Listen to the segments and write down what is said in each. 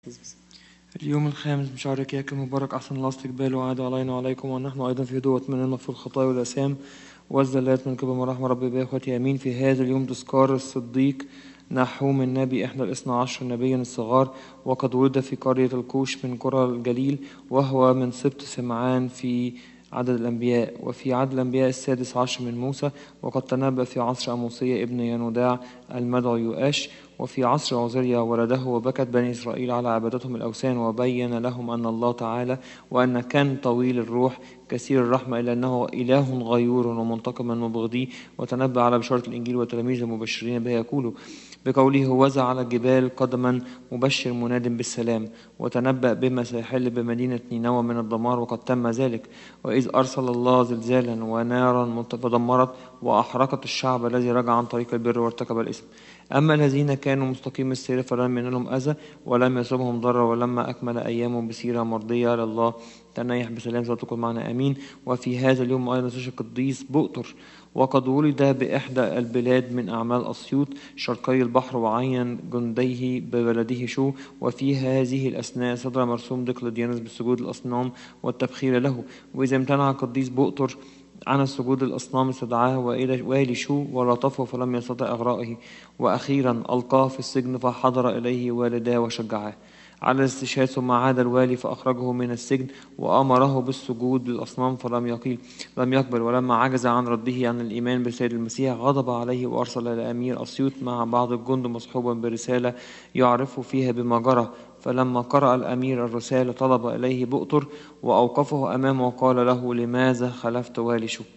اليوم الخامس من شهر كياك المبارك، أحسن الله استقبال وعاد علينا وعليكم، ونحن أيضا في هدوء من المغفور الخطايا والآثام والزلات من قبل مراحم ربي بإخوتي آمين. في هذا اليوم تذكار الصديق نحوم النبي، إحدى الاثنى عشر نبيا الصغار، وقد ولد في قرية الكوش من قرى الجليل، وهو من سبط سمعان في عدد الأنبياء. وفي عدد الأنبياء السادس عشر من موسى، وقد تنبأ في عصر أموسية ابن ينوداع المدعو يؤاش. وفي عصر عزريا ولده، وبكت بني إسرائيل على عبادتهم الأوثان، وبين لهم أن الله تعالى وأن كان طويل الروح كثير الرحمة، إلا أنه إله غيور ومنتقم من مبغضيه. وتنبأ على بشارة الإنجيل وتلاميذ المبشرين به يقول بقوله: هوذا على الجبال قدما مبشر مناد بالسلام. وتنبأ بما سيحل بمدينة نينوى من الدمار، وقد تم ذلك. وإذ أرسل الله زلزالا ونارا فدمرت وأحرقت الشعب الذي رجع عن طريق البر وارتكب الإثم. أما الذين كانوا مستقيم السير فلم ينالهم أذى ولم يصبهم ضرر، ولما أكمل أيامهم بسيرة مرضية لله تنيح بسلام. ستكون معنا آمين. وفي هذا اليوم أيضا استشهد القديس بؤطر، وقد ولد بإحدى البلاد من أعمال أسيوط شرقي البحر، وعين جنديه ببلده شو. وفي هذه الأثناء صدر مرسوم دقلديانوس بالسجود الأصنام والتبخير له. وإذا امتنع القديس بؤطر عن السجود الأصنام استدعاه والي شو ولطفه فلم يستطع إغرائه. وأخيرا ألقاه في السجن، فحضر إليه والداه وشجعاه على الاستشهاد. ثم عاد الوالي فأخرجه من السجن وأمره بالسجود للأصنام فلم يقبل. ولما عجز عن رده عن الإيمان بالسيد المسيح غضب عليه، وأرسل إلى أمير أسيوط مع بعض الجند مصحوبا برسالة يعرف فيها بما جرى. فلما قرأ الأمير الرسالة طلب إليه بؤطر وأوقفه أمامه وقال له: لماذا خلفت والي شو؟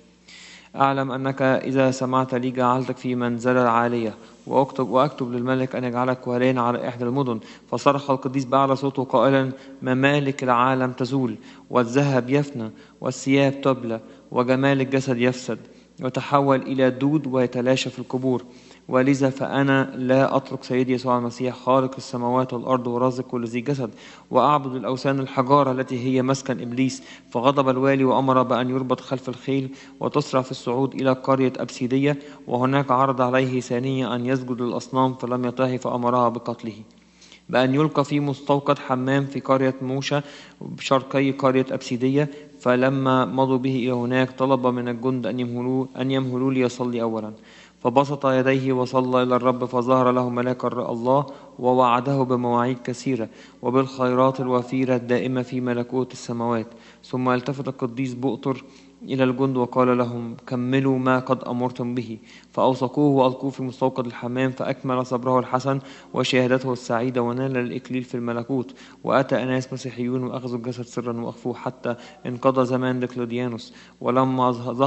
أعلم أنك إذا سمعت لي جعلتك في منزلة عالية، وأكتب للملك أن يجعلك واليا على إحدى المدن. فصرخ القديس بأعلى صوته قائلا: ممالك العالم تزول، والذهب يفنى، والثياب تبلى، وجمال الجسد يفسد وتحول إلى دود ويتلاشى في القبور. ولذا فأنا لا أترك سيدي يسوع المسيح خالق السماوات والأرض ورازق كل ذي جسد، وأعبد الأوثان الحجارة التي هي مسكن إبليس. فغضب الوالي وأمر بأن يربط خلف الخيل وتسرع في الصعود إلى قرية أبسيدية، وهناك عرض عليه ثانية أن يسجد للأصنام فلم يطعه، فأمرها بقتله. بأن يلقى في مستوقد حمام في قرية موشى شرقي قرية أبسيدية. فلما مضوا به إلى هناك طلب من الجند أن يمهلوا ليصلي أولا. فبسط يديه وصلى إلى الرب، فظهر له ملاك الله ووعده بمواعيد كثيرة وبالخيرات الوفيرة الدائمة في ملكوت السماوات. ثم التفت القديس بؤطر إلى الجند وقال لهم: كملوا ما قد أمرتم به. فأوثقوه وألقوه في مستوقد الحمام، فأكمل صبره الحسن وشهادته السعيدة ونال الإكليل في الملكوت. وأتى أناس مسيحيون وأخذوا الجسد سرا وأخفوه حتى انقضى زمان دقلديانوس. ولما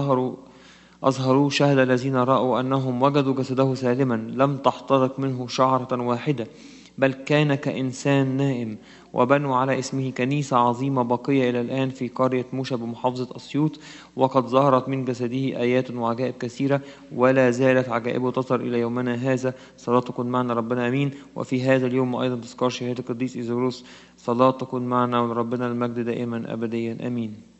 أظهروا شهد الذين رأوا أنهم وجدوا جسده سالما، لم تحترق منه شعرة واحدة، بل كان كإنسان نائم. وبنوا على اسمه كنيسة عظيمة باقية إلى الآن في قرية موشى بمحافظة أسيوط. وقد ظهرت من جسده آيات وعجائب كثيرة، ولا زالت عجائبه تظهر إلى يومنا هذا. صلاة تكون معنا ربنا آمين. وفي هذا اليوم أيضا تذكار شهادة القديس إيزوروس. صلاة تكون معنا ولربنا المجد دائما أبديا آمين.